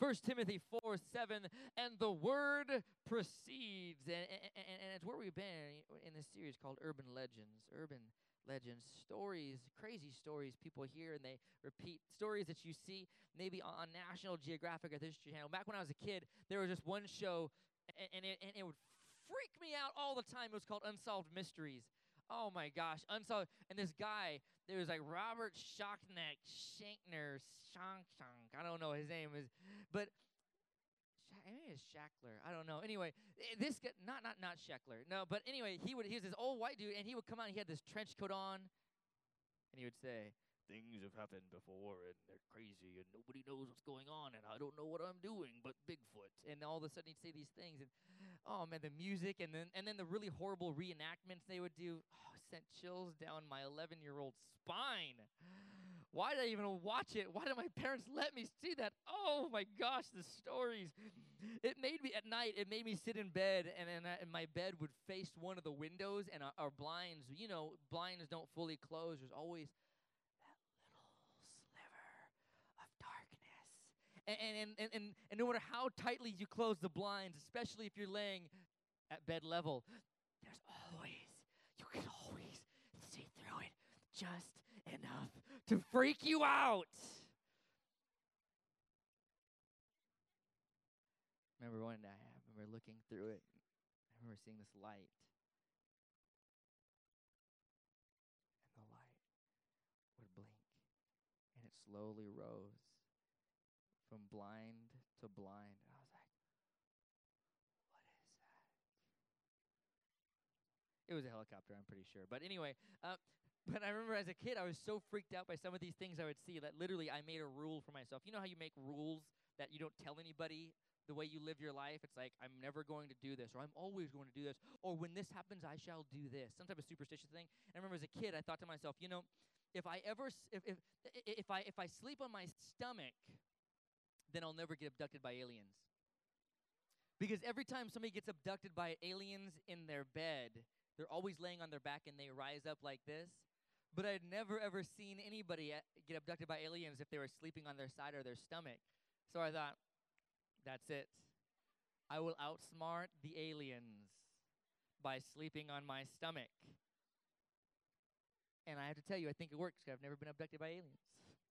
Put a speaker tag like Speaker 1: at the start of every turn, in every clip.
Speaker 1: First Timothy 4:7, and the word proceeds. And it's where we've been in this series called Urban Legends. Urban Legends, stories, crazy stories people hear and they repeat. Stories that you see maybe on National Geographic or the History Channel. Back when I was a kid, there was just one show, and it would freak me out all the time. It was called Unsolved Mysteries. Oh my gosh, Unsolved. And this guy, there was like Robert Shankner, I don't know his name is, but maybe it's Shackler. I don't know. Anyway, this guy, not Shackler. No, but anyway, he was this old white dude, and he would come out. And he had this trench coat on, and he would say, "Things have happened before, and they're crazy, and nobody knows what's going on, and I don't know what I'm doing, but Bigfoot." And all of a sudden, he'd say these things, and oh man, the music, and then the really horrible reenactments they would do, sent chills down my 11-year-old spine. Why did I even watch it? Why did my parents let me see that? Oh my gosh, the stories. It made me, at night, it made me sit in bed, and my bed would face one of the windows, and our blinds, blinds don't fully close. There's always that little sliver of darkness. And no matter how tightly you close the blinds, especially if you're laying at bed level, you can always see through it just enough to freak you out. Remember one day, I remember looking through it. I remember seeing this light. And the light would blink. And it slowly rose from blind to blind. And I was like, what is that? It was a helicopter, I'm pretty sure. But anyway, but I remember as a kid, I was so freaked out by some of these things I would see that literally I made a rule for myself. You know how you make rules that you don't tell anybody the way you live your life? It's like, I'm never going to do this, or I'm always going to do this, or when this happens, I shall do this. Some type of superstitious thing. And I remember as a kid, I thought to myself, if I sleep on my stomach, then I'll never get abducted by aliens. Because every time somebody gets abducted by aliens in their bed, they're always laying on their back and they rise up like this. But I'd never ever seen anybody get abducted by aliens if they were sleeping on their side or their stomach. So I thought, that's it. I will outsmart the aliens by sleeping on my stomach. And I have to tell you, I think it works because I've never been abducted by aliens.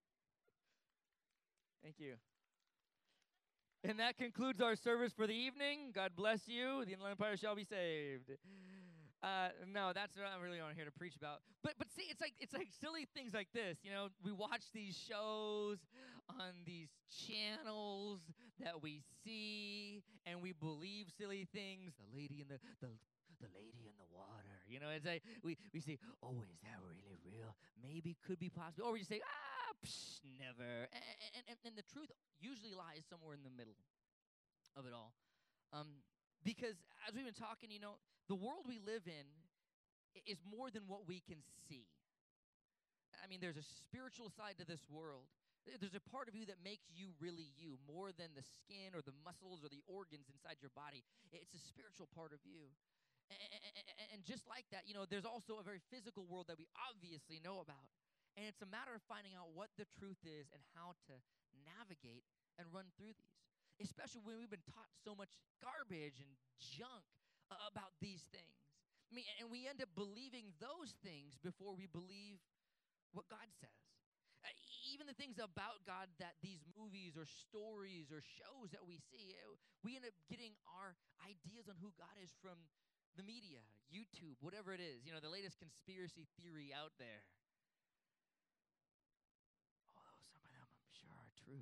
Speaker 1: Thank you. And that concludes our service for the evening. God bless you. The Inland Empire shall be saved. No, that's what I'm really on here to preach about. But see, it's like silly things like this. We watch these shows on these channels that we see, and we believe silly things. The lady in the lady in the water. It's like we say, oh, is that really real? Maybe, could be possible. Or we just say, never. And the truth usually lies somewhere in the middle of it all. Because as we've been talking, the world we live in is more than what we can see. I mean, there's a spiritual side to this world. There's a part of you that makes you really you, more than the skin or the muscles or the organs inside your body. It's a spiritual part of you. And just like that, there's also a very physical world that we obviously know about. And it's a matter of finding out what the truth is and how to navigate and run through these. Especially when we've been taught so much garbage and junk about these things. I mean, and we end up believing those things before we believe what God says. Even the things about God that these movies or stories or shows that we see, we end up getting our ideas on who God is from the media, YouTube, whatever it is, the latest conspiracy theory out there. Although some of them I'm sure are true.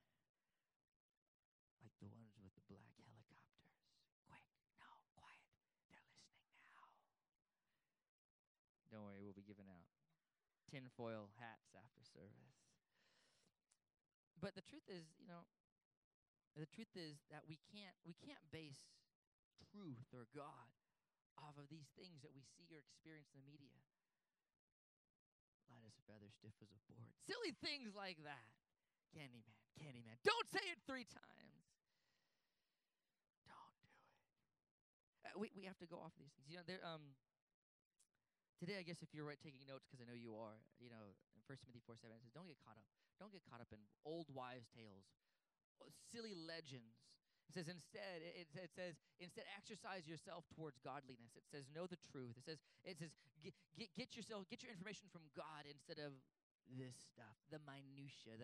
Speaker 1: Like the ones with the black helicopters. Quiet. They're listening now. Don't worry, we'll be giving out tinfoil hats after service. But the truth is, that we can't base truth or God off of these things that we see or experience in the media. Light as a feather, stiff as a board. Silly things like that. Candyman. Don't say it 3 times. Don't do it. We have to go off of these things. Today, I guess if you're taking notes, because I know you are, in 1 Timothy 4:7, it says, don't get caught up in old wives' tales, silly legends. It says it says instead exercise yourself towards godliness. It says know the truth. It says get your information from God instead of this stuff, the minutia,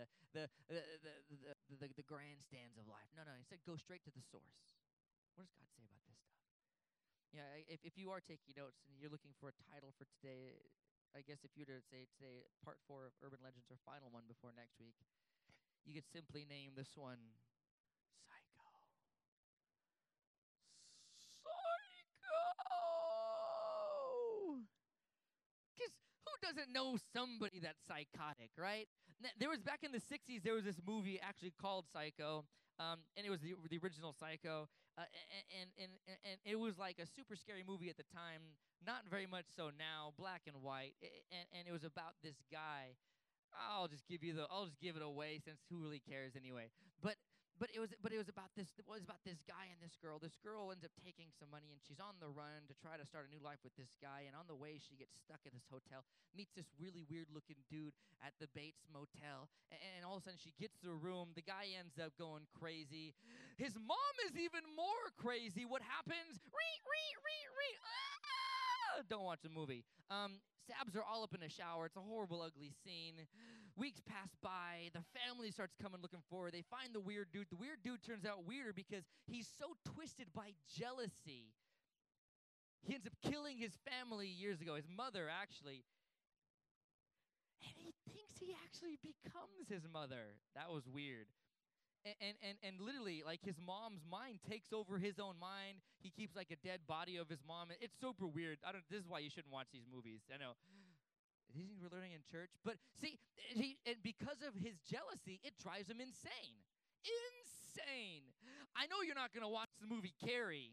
Speaker 1: the grandstands of life. No, instead go straight to the source. What does God say about this stuff? Yeah, if you are taking notes and you're looking for a title for today, I guess if you were to say today, part 4 of Urban Legends or final one before next week, you could simply name this one Psycho. Psycho! Because who doesn't know somebody that's psychotic, right? There was back in the 60s, there was this movie actually called Psycho, and it was the original Psycho, and it was like a super scary movie at the time, not very much so now, black and white, and it was about this guy. I'll just give it away since who really cares anyway. But it was about this guy and this girl. This girl ends up taking some money and she's on the run to try to start a new life with this guy. And on the way, she gets stuck at this hotel, meets this really weird looking dude at the Bates Motel, and all of a sudden she gets to the room. The guy ends up going crazy. His mom is even more crazy. What happens? Don't watch the movie. Stabs her all up in a shower. It's a horrible, ugly scene. Weeks pass by. The family starts coming looking for her. They find the weird dude. The weird dude turns out weirder because he's so twisted by jealousy. He ends up killing his family years ago, his mother, actually. And he thinks he actually becomes his mother. That was weird. And literally, like, his mom's mind takes over his own mind. He keeps like a dead body of his mom. It's super weird. This is why you shouldn't watch these movies. I know. These things we're learning in church. But see, and because of his jealousy, it drives him insane. Insane. I know you're not going to watch the movie Carrie.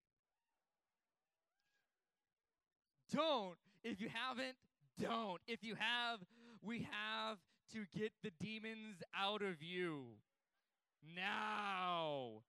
Speaker 1: Don't. If you haven't, don't. If you have, we have to get the demons out of you. Now.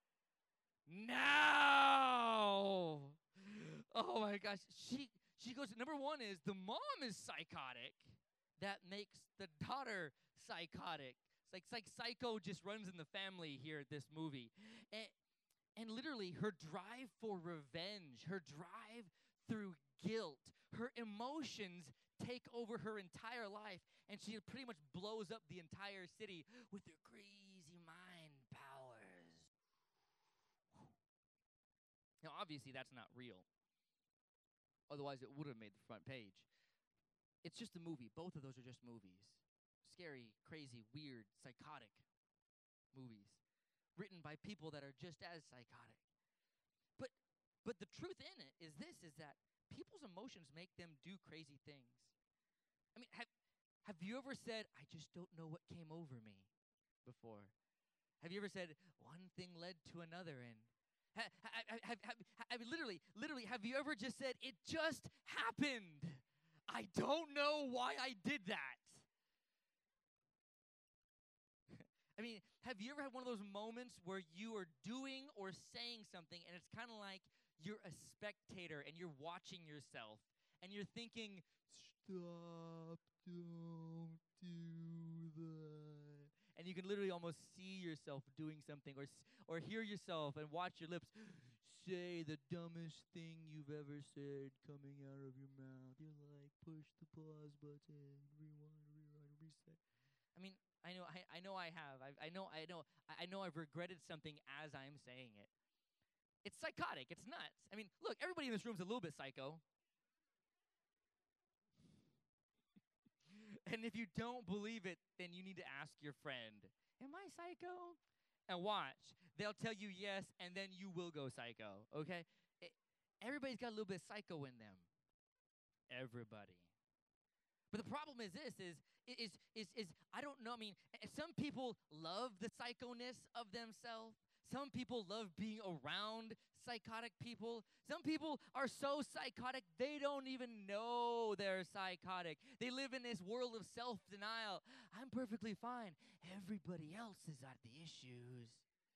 Speaker 1: Oh my gosh. She goes, number one is the mom is psychotic. That makes the daughter psychotic. It's like psycho just runs in the family here at this movie. And literally her drive for revenge, her drive through guilt, her emotions take over her entire life, and she pretty much blows up the entire city with her crazy mind powers. Now, obviously, that's not real. Otherwise, it would have made the front page. It's just a movie. Both of those are just movies. Scary, crazy, weird, psychotic movies. Written by people that are just as psychotic. But the truth in it is that people's emotions make them do crazy things. I mean, have you ever said, I just don't know what came over me before? Have you ever said, one thing led to another, and literally, have you ever just said, it just happened? I don't know why I did that. I mean, have you ever had one of those moments where you are doing or saying something and it's kind of like you're a spectator and you're watching yourself and you're thinking, stop, don't do that. And you can literally almost see yourself doing something or hear yourself and watch your lips say the dumbest thing you've ever said coming out of your mouth. You're like, push the pause button, rewind, reset. I mean, I know I have. I know I've regretted something as I'm saying it. It's psychotic. It's nuts. I mean, look, everybody in this room is a little bit psycho. And if you don't believe it, then you need to ask your friend, am I psycho? And watch. They'll tell you yes, and then you will go psycho, okay? Everybody's got a little bit of psycho in them. Everybody. But the problem is this, is I don't know, I mean, some people love the psychoness of themselves. Some people love being around psychotic people. Some people are so psychotic, they don't even know they're psychotic. They live in this world of self-denial. I'm perfectly fine. Everybody else has got the issues.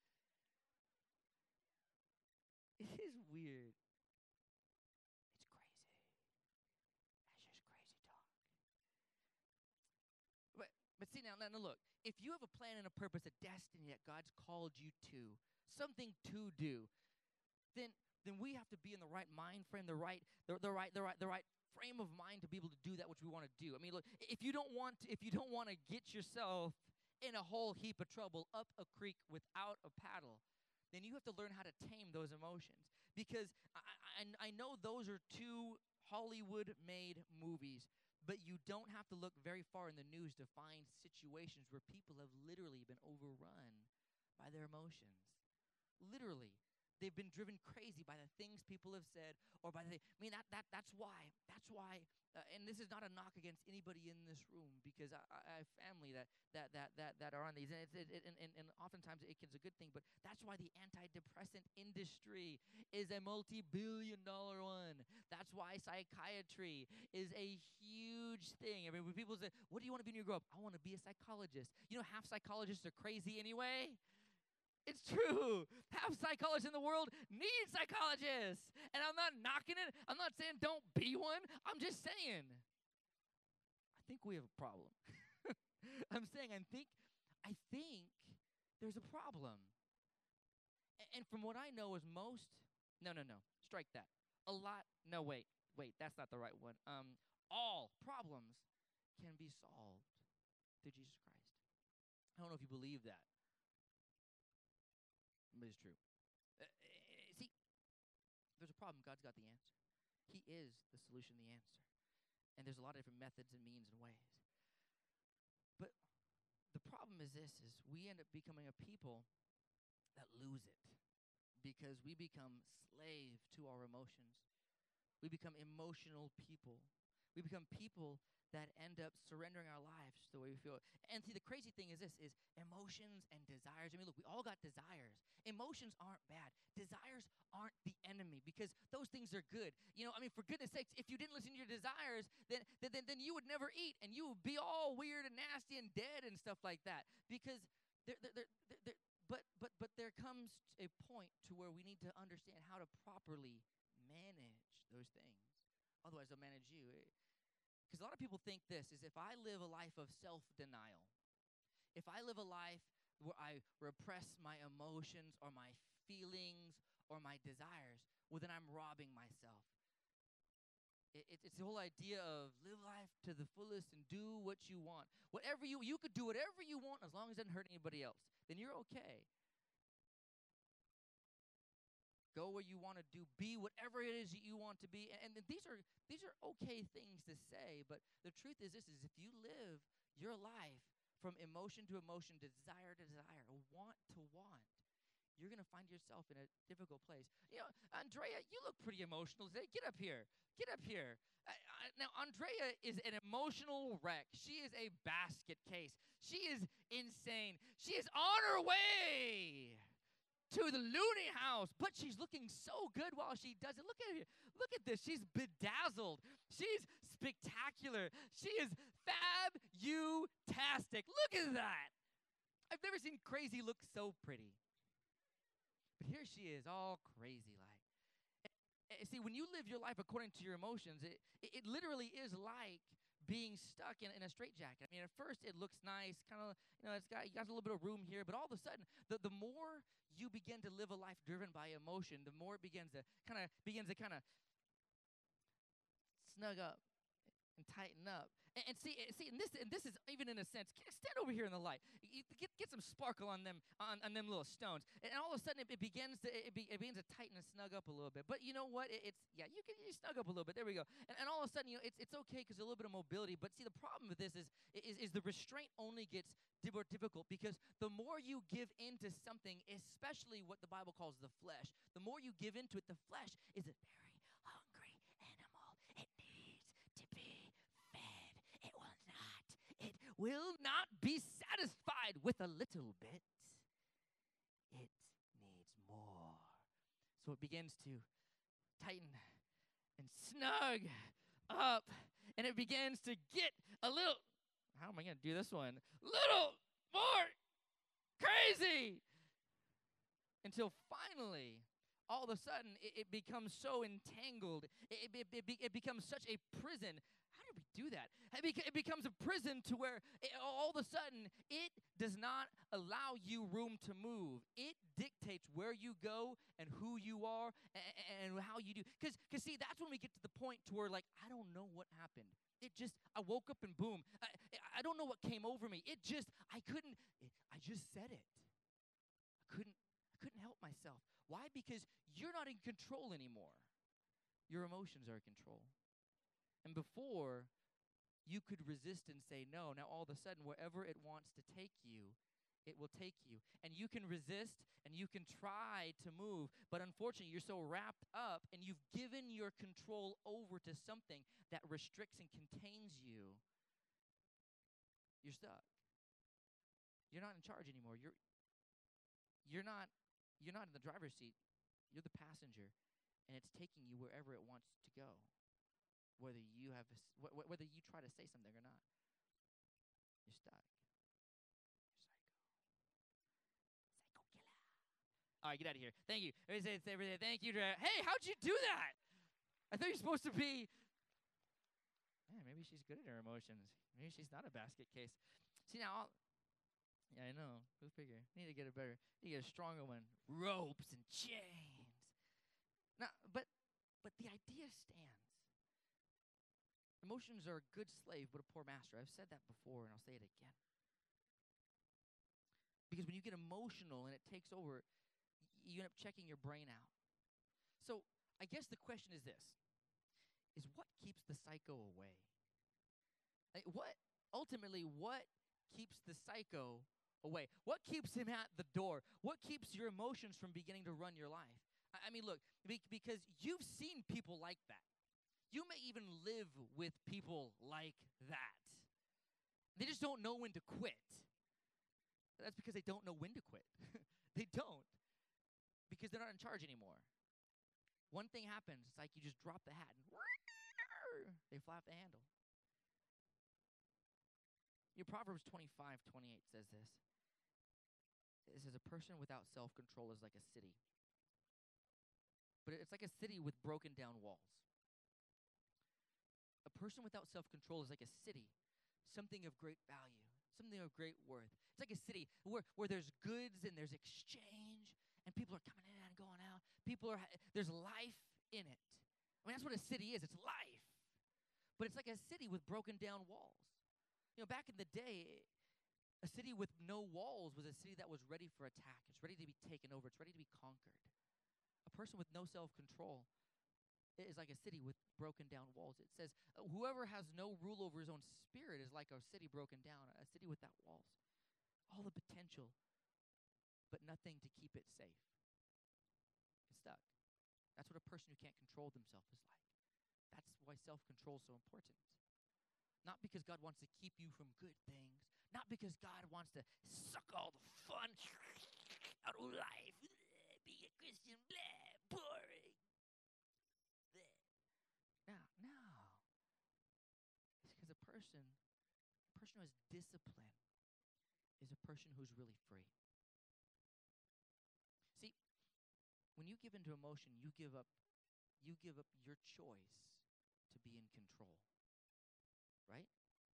Speaker 1: It is weird. It's crazy. That's just crazy talk. But But see, now look. If you have a plan and a purpose, a destiny that God's called you to, something to do, then we have to be in the right mind frame, the right frame of mind to be able to do that which we want to do. I mean, look, if you don't want to get yourself in a whole heap of trouble up a creek without a paddle, then you have to learn how to tame those emotions. Because I know those are two Hollywood-made movies, but you don't have to look very far in the news to find situations where people have literally been overrun by their emotions. Literally. They've been driven crazy by the things people have said, or by the. I mean, that's why. And this is not a knock against anybody in this room, because I have family that are on these, and and oftentimes it's a good thing. But that's why the antidepressant industry is a multi-billion-dollar one. That's why psychiatry is a huge thing. I mean, when people say, "What do you want to be when you grow up?" I want to be a psychologist. You know, half psychologists are crazy anyway. It's true. Half psychologists in the world need psychologists. And I'm not knocking it. I'm not saying don't be one. I'm just saying, I think we have a problem. I'm saying I think there's a problem. And from what I know is most, no, strike that. A lot, no, wait, that's not the right one. All problems can be solved through Jesus Christ. I don't know if you believe that. But it's true. See, there's a problem. God's got the answer. He is the solution, the answer. And there's a lot of different methods and means and ways. But the problem is this, is we end up becoming a people that lose it because we become slave to our emotions. We become emotional people. We become people that end up surrendering our lives the way we feel. And see, the crazy thing is this, is emotions and desires. I mean, look, we all got desires. Emotions aren't bad. Desires aren't the enemy, because those things are good. You know, I mean, for goodness sakes, if you didn't listen to your desires, then you would never eat, and you would be all weird and nasty and dead and stuff like that. Because but there comes a point to where we need to understand how to properly manage those things. Otherwise, they'll manage you. Because a lot of people think this, is if I live a life of self-denial, if I live a life where I repress my emotions or my feelings or my desires, well, then I'm robbing myself. It's the whole idea of live life to the fullest and do what you want. Whatever you could do whatever you want as long as it doesn't hurt anybody else. Then you're okay. Go where you want to do, be whatever it is that you want to be. And these are okay things to say, but the truth is this, is if you live your life from emotion to emotion, desire to desire, want to want, you're going to find yourself in a difficult place. You know, Andrea, you look pretty emotional today. Get up here. Get up here. Now, Andrea is an emotional wreck. She is a basket case. She is insane. She is on her way to the loony house, but she's looking so good while she does it. Look at her. Look at this. She's bedazzled. She's spectacular. She is fab-you-tastic. Look at that. I've never seen crazy look so pretty. But here she is, all crazy like. See, when you live your life according to your emotions, it literally is like being stuck in a straitjacket. I mean, at first it looks nice, kind of, you know, you got a little bit of room here, but all of a sudden, the more you begin to live a life driven by emotion, the more it begins to kind of snug up and tighten up. And see, and this is even in a sense. Stand over here in the light. Get some sparkle on them little stones, and all of a sudden it begins to tighten and snug up a little bit. But you know what? You snug up a little bit. There we go. And all of a sudden, you know, it's okay because a little bit of mobility. But see, the problem with this is the restraint only gets more difficult, because the more you give into something, especially what the Bible calls the flesh, the more you give into it, the flesh is a very hungry animal. It needs to be fed. It will not be satisfied with a little bit. It needs more. So it begins to tighten and snug up, and it begins to get a little, how am I going to do this one? Little more crazy. Until finally, all of a sudden it becomes so entangled. It becomes such a prison. How did we do that? It becomes a prison to where all of a sudden it does not allow you room to move. It dictates where you go and who you are and how you do. Because see, that's when we get to the point to where, like, I don't know what happened. I woke up and boom. I don't know what came over me. I just said it. I couldn't help myself. Why? Because you're not in control anymore. Your emotions are in control. And before, you could resist and say no. Now, all of a sudden, wherever it wants to take you, it will take you. And you can resist and you can try to move. But unfortunately, you're so wrapped up and you've given your control over to something that restricts and contains you. You're stuck. You're not in charge anymore. You're not in the driver's seat. You're the passenger, and it's taking you wherever it wants to go. Whether you try to say something or not, you're stuck. Psycho killer. All right, get out of here. Thank you. Thank you. Hey, how'd you do that? I thought you're supposed to be. Man, maybe she's good at her emotions. Maybe she's not a basket case. See now. Yeah, I know. Go figure. Need to get a better. Need to get a stronger one. Ropes and chains. Now, but the idea stands. Emotions are a good slave, but a poor master. I've said that before, and I'll say it again. Because when you get emotional and it takes over, you end up checking your brain out. So I guess the question is this: is what keeps the psycho away? Like what keeps the psycho away? What keeps him at the door? What keeps your emotions from beginning to run your life? I mean, look, because you've seen people like that. You may even live with people like that. They just don't know when to quit. That's because they don't know when to quit. They don't. Because they're not in charge anymore. One thing happens, it's like you just drop the hat and they fly off the handle. Your Proverbs 25:28 says this. It says, a person without self-control is like a city. But it's like a city with broken down walls. A person without self-control is like a city, something of great value, something of great worth. It's like a city where there's goods and there's exchange, and people are coming in and going out. There's life in it. I mean, that's what a city is. It's life. But it's like a city with broken down walls. You know, back in the day, a city with no walls was a city that was ready for attack. It's ready to be taken over. It's ready to be conquered. A person with no self-control is like a city with broken down walls. It says, whoever has no rule over his own spirit is like a city broken down, a city without walls. All the potential, but nothing to keep it safe. It's stuck. That's what a person who can't control themselves is like. That's why self-control is so important. Not because God wants to keep you from good things. Not because God wants to suck all the fun out of life. Being a Christian, blah, boring. No. It's because a person who has discipline is a person who's really free. See, when you give into emotion, you give up your choice to be in control. Right?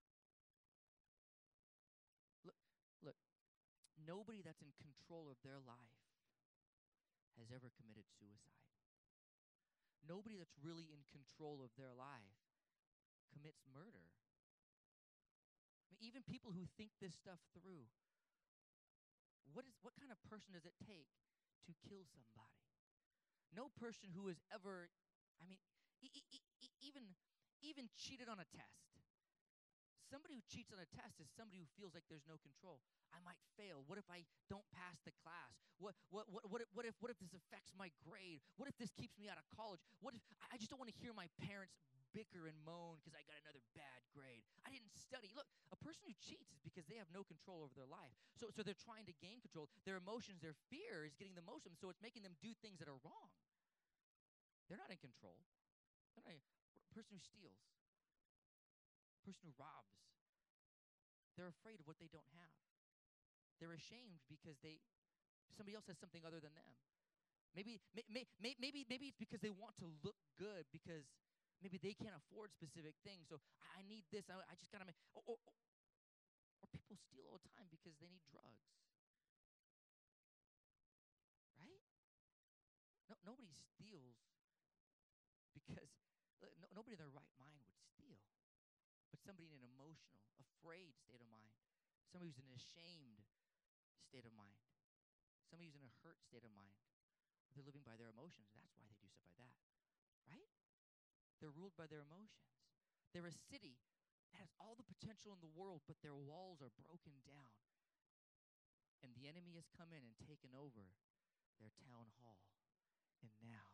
Speaker 1: Look, nobody that's in control of their life has ever committed suicide. Nobody that's really in control of their life commits murder. I mean, even people who think this stuff through, what kind of person does it take to kill somebody? No person who has ever, I mean, even cheated on a test. Somebody who cheats on a test is somebody who feels like there's no control. I might fail. What if I don't pass the class? What if this affects my grade? What if this keeps me out of college? What if I just don't want to hear my parents bicker and moan because I got another bad grade? I didn't study. Look, a person who cheats is because they have no control over their life. So they're trying to gain control. Their emotions, their fear is getting the most of them, so it's making them do things that are wrong. They're not in control. A person who steals, a person who robs, they're afraid of what they don't have. They're ashamed because somebody else has something other than them. Maybe it's because they want to look good because maybe they can't afford specific things. So I need this. I just gotta make. Or people steal all the time because they need drugs, right? No, nobody steals because nobody in their right mind would steal. But somebody in an emotional, afraid state of mind, somebody who's in an ashamed state of mind, somebody who's in a hurt state of mind. They're living by their emotions. That's why they do stuff like that, right? They're ruled by their emotions. They're a city that has all the potential in the world, but their walls are broken down. And the enemy has come in and taken over their town hall. And now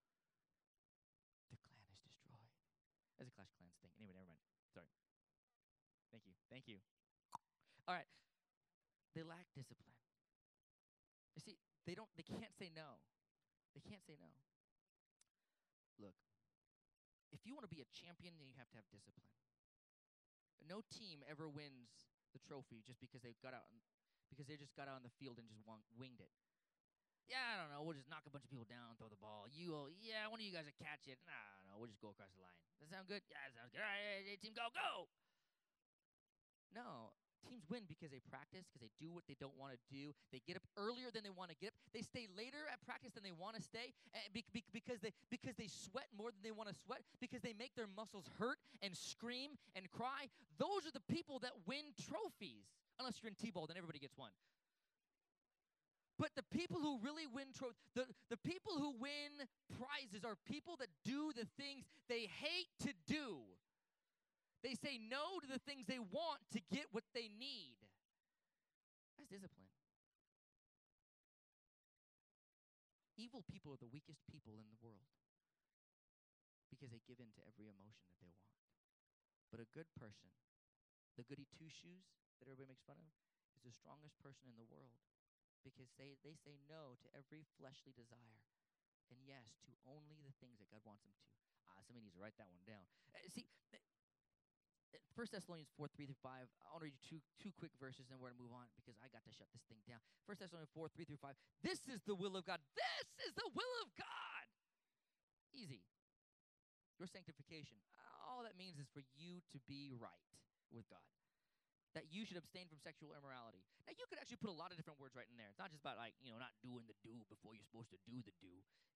Speaker 1: the clan is destroyed. That's a Clash of Clans thing. Anyway, never mind. Sorry. Thank you. Thank you. All right. They lack discipline. You see, they can't say no. They can't say no. Look, if you want to be a champion, then you have to have discipline. No team ever wins the trophy just because they just got out on the field and just winged it. Yeah, I don't know. We'll just knock a bunch of people down, throw the ball. One of you guys will catch it. Nah, no, we'll just go across the line. Does that sound good? Yeah, that sounds good. All right, team, go. No, teams win because they practice, because they do what they don't want to do. They get up earlier than they want to get up. They stay later at practice than they want to stay because they sweat more than they want to sweat, because they make their muscles hurt and scream and cry. Those are the people that win trophies. Unless you're in T-ball, then everybody gets one. But the people who really win the people who win prizes are people that do the things they hate to do. They say no to the things they want to get what they need. That's discipline. Evil people are the weakest people in the world because they give in to every emotion that they want. But a good person, the goody two-shoes that everybody makes fun of, is the strongest person in the world because they say no to every fleshly desire and yes to only the things that God wants them to. Somebody needs to write that one down. 1 Thessalonians 4:3-5. I want to read you two quick verses, and we're going to move on because I got to shut this thing down. 1 Thessalonians 4:3-5. This is the will of God. This is the will of God. Easy. Your sanctification. All that means is for you to be right with God. That you should abstain from sexual immorality. Now, you could actually put a lot of different words right in there. It's not just about, not doing the do before you're supposed to do the do.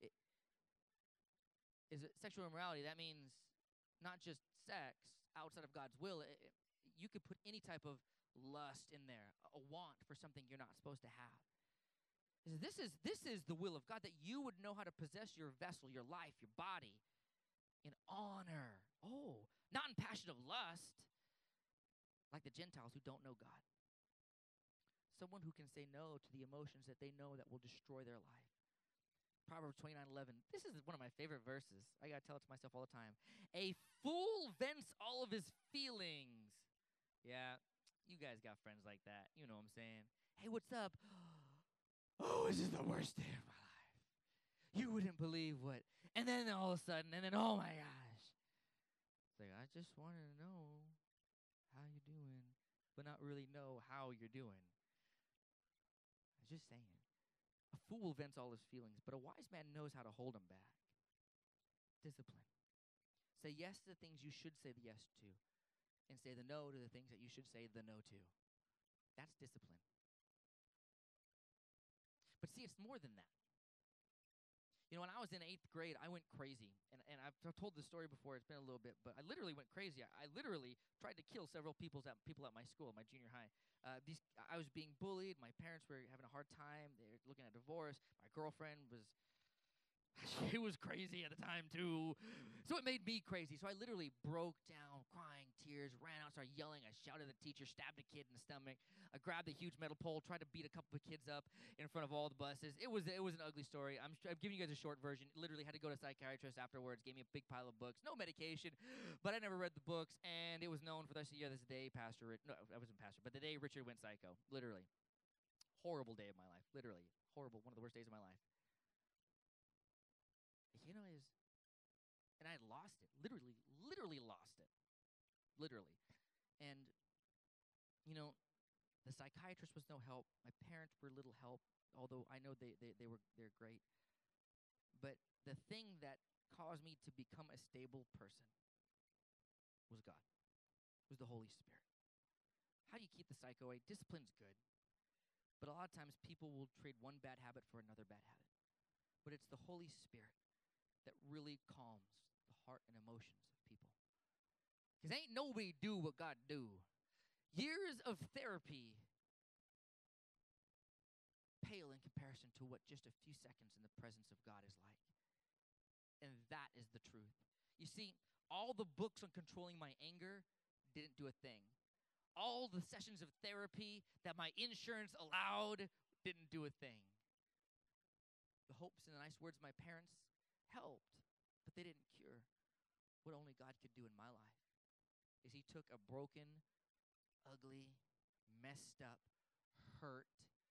Speaker 1: Sexual immorality, that means not just sex outside of God's will. You could put any type of lust in there, a want for something you're not supposed to have. This is the will of God, that you would know how to possess your vessel, your life, your body in honor. Oh, not in passion of lust, like the Gentiles who don't know God. Someone who can say no to the emotions that they know that will destroy their life. Proverbs 29:11. This is one of my favorite verses. I got to tell it to myself all the time. A fool vents all of his feelings. Yeah, you guys got friends like that. You know what I'm saying. Hey, what's up? Oh, this is the worst day of my life. You wouldn't believe what. And then all of a sudden, oh my gosh. It's like, I just wanted to know how you doing, but not really know how you're doing. I'm just saying. A fool vents all his feelings, but a wise man knows how to hold them back. Discipline. Say yes to the things you should say the yes to, and say the no to the things that you should say the no to. That's discipline. But see, it's more than that. When I was in 8th grade, I went crazy. And I've told this story before. It's been a little bit, but I literally went crazy. I literally tried to kill several people at my school, my junior high. I was being bullied. My parents were having a hard time. They were looking at divorce. My girlfriend she was crazy at the time too. So it made me crazy. So I literally broke down, crying, tears, ran out, started yelling. I shouted at the teacher, stabbed a kid in the stomach. I grabbed a huge metal pole, tried to beat a couple of kids up in front of all the buses. It was an ugly story. I'm giving you guys a short version. Literally had to go to a psychiatrist afterwards, gave me a big pile of books, no medication, but I never read the books, and it was known for the rest of the year. This day, I wasn't pastor, but the day Richard went psycho. Literally. Horrible day of my life. Literally. Horrible. One of the worst days of my life. And I had lost it. Literally lost it. Literally. And, the psychiatrist was no help. My parents were little help, although I know they're great. But the thing that caused me to become a stable person was God, was the Holy Spirit. How do you keep the cycle away? Discipline's good. But a lot of times people will trade one bad habit for another bad habit. But it's the Holy Spirit that really calms the heart and emotions of people. Because ain't nobody do what God do. Years of therapy pale in comparison to what just a few seconds in the presence of God is like. And that is the truth. You see, all the books on controlling my anger didn't do a thing. All the sessions of therapy that my insurance allowed didn't do a thing. The hopes and the nice words of my parents helped, but they didn't cure. What only God could do in my life is he took a broken, ugly, messed up, hurt,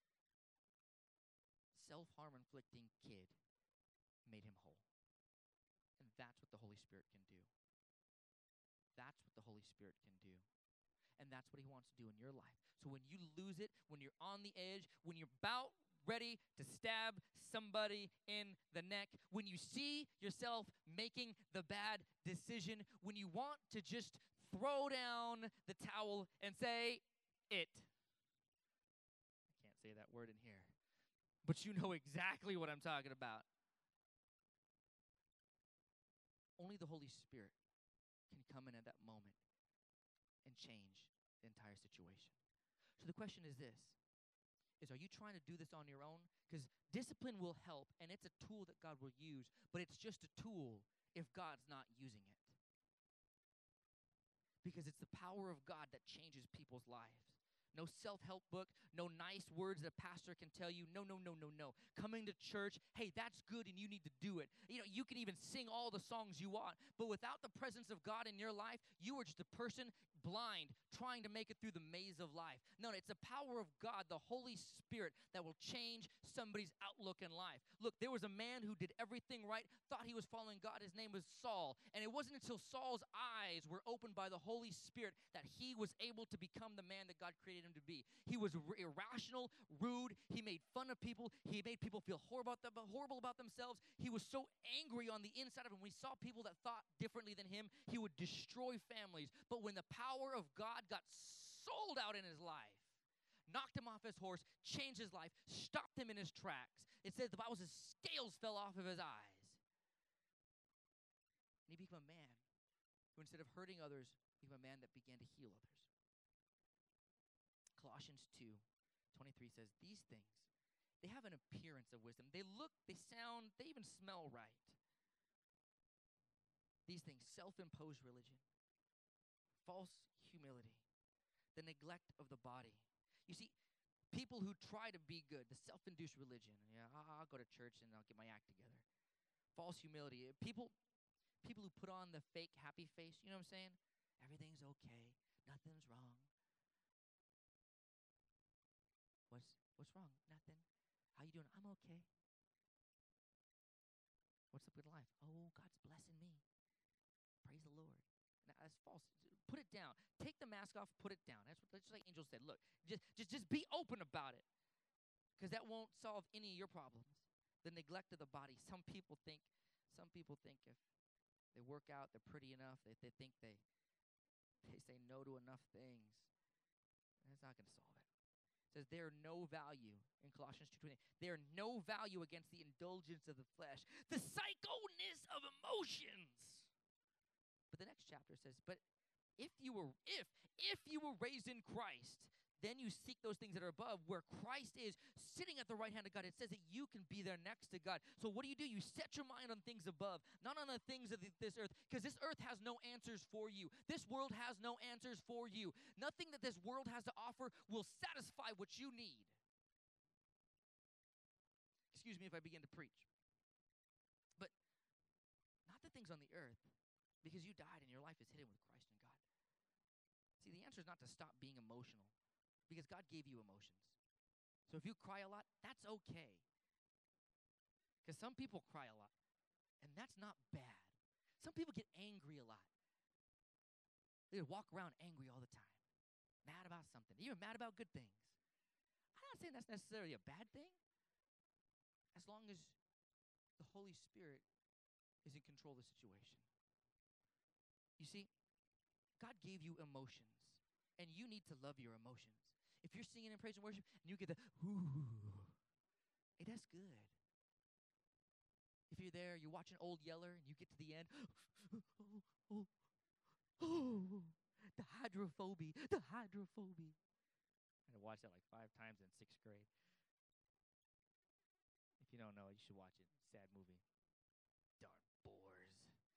Speaker 1: self-harm inflicting kid, made him whole. And that's what the Holy Spirit can do. That's what the Holy Spirit can do. And that's what he wants to do in your life. So when you lose it, when you're on the edge, when you're about ready to stab somebody in the neck, when you see yourself making the bad decision, when you want to just throw down the towel and say, it. I can't say that word in here, but you know exactly what I'm talking about. Only the Holy Spirit can come in at that moment and change the entire situation. So the question is this, are you trying to do this on your own? Because discipline will help, and it's a tool that God will use, but it's just a tool if God's not using it. Because it's the power of God that changes people's lives. No self-help book, no nice words that a pastor can tell you. No. Coming to church, hey, that's good and you need to do it. You know, you can even sing all the songs you want, but without the presence of God in your life, you are just a person blind trying to make it through the maze of life. No, it's the power of God, the Holy Spirit, that will change somebody's outlook in life. Look, there was a man who did everything right, thought he was following God. His name was Saul, and it wasn't until Saul's eyes were opened by the Holy Spirit that he was able to become the man that God created him to be. He was irrational, rude. He made fun of people. He made people feel horrible about themselves. He was so angry on the inside of him. When he saw people that thought differently than him, he would destroy families. But when the power of God got sold out in his life, knocked him off his horse, changed his life, stopped him in his tracks, it says the Bible says scales fell off of his eyes. And he became a man who, instead of hurting others, became a man that began to heal others. Colossians 2:23 says, these things, they have an appearance of wisdom. They look, they sound, they even smell right. These things, self-imposed religion, false humility, the neglect of the body. You see, people who try to be good, the self-induced religion, I'll go to church and I'll get my act together. False humility, people who put on the fake happy face, you know what I'm saying? Everything's okay, nothing's wrong. What's wrong? Nothing. How you doing? I'm okay. What's up with life? Oh, God's blessing me. Praise the Lord. Now, that's false. Put it down. Take the mask off, put it down. That's like Angel said. Look, just be open about it. Because that won't solve any of your problems. The neglect of the body. Some people think if they work out, they're pretty enough, they think they say no to enough things. That's not going to solve it. It says there are no value in Colossians 2:20. There are no value against the indulgence of the flesh, the psychoness of emotions. But the next chapter says, but if you were raised in Christ, then you seek those things that are above, where Christ is sitting at the right hand of God. It says that you can be there next to God. So what do? You set your mind on things above, not on the things of this earth, because this earth has no answers for you. This world has no answers for you. Nothing that this world has to offer will satisfy what you need. Excuse me if I begin to preach. But not the things on the earth, because you died and your life is hidden with Christ in God. See, the answer is not to stop being emotional, because God gave you emotions. So if you cry a lot, that's okay. Because some people cry a lot, and that's not bad. Some people get angry a lot. They walk around angry all the time, mad about something, even mad about good things. I'm not saying that's necessarily a bad thing, as long as the Holy Spirit is in control of the situation. You see, God gave you emotions, and you need to love your emotions. If you're singing in praise and worship, and you get the, ooh, hey, that's good. If you're there, you're watching Old Yeller, and you get to the end, the hydrophobia, the hydrophobia. I had to watch that like 5 times in 6th grade. If you don't know it, you should watch it. Sad movie. Darn bores.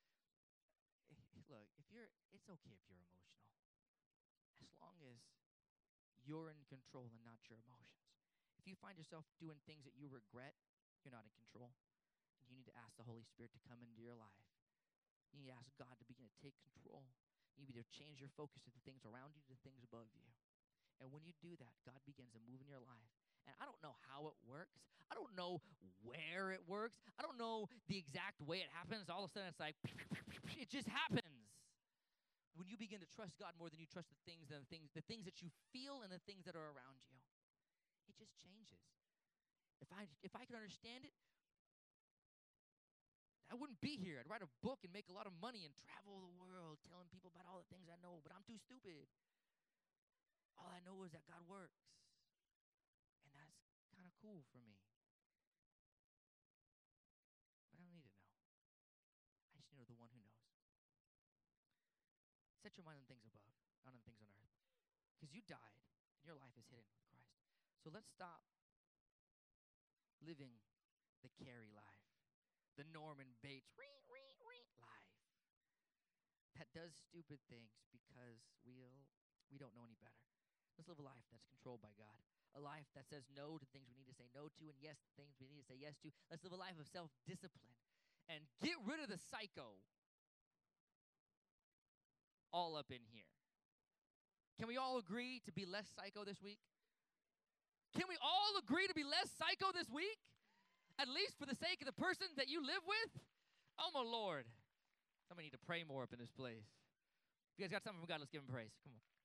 Speaker 1: Look, it's okay if you're emotional. As long as you're in control and not your emotions. If you find yourself doing things that you regret, you're not in control. And you need to ask the Holy Spirit to come into your life. You need to ask God to begin to take control. You need to change your focus to the things around you, to the things above you. And when you do that, God begins to move in your life. And I don't know how it works. I don't know where it works. I don't know the exact way it happens. All of a sudden, it's like, it just happens. When you begin to trust God more than you trust the things that you feel and the things that are around you, it just changes. If I could understand it, I wouldn't be here. I'd write a book and make a lot of money and travel the world telling people about all the things I know, but I'm too stupid. All I know is that God works. And that's kind of cool for me. But I don't need to know. I just need to know the one who knows. Set your mind on things above, not on things on earth. Because you died, and your life is hidden with Christ. So let's stop living the Carrie life, the Norman Bates life that does stupid things because we don't know any better. Let's live a life that's controlled by God, a life that says no to things we need to say no to and yes to things we need to say yes to. Let's live a life of self-discipline and get rid of the psycho all up in here. Can we all agree to be less psycho this week? Can we all agree to be less psycho this week? At least for the sake of the person that you live with? Oh, my Lord. Somebody need to pray more up in this place. If you guys got something from God, let's give him praise. Come on.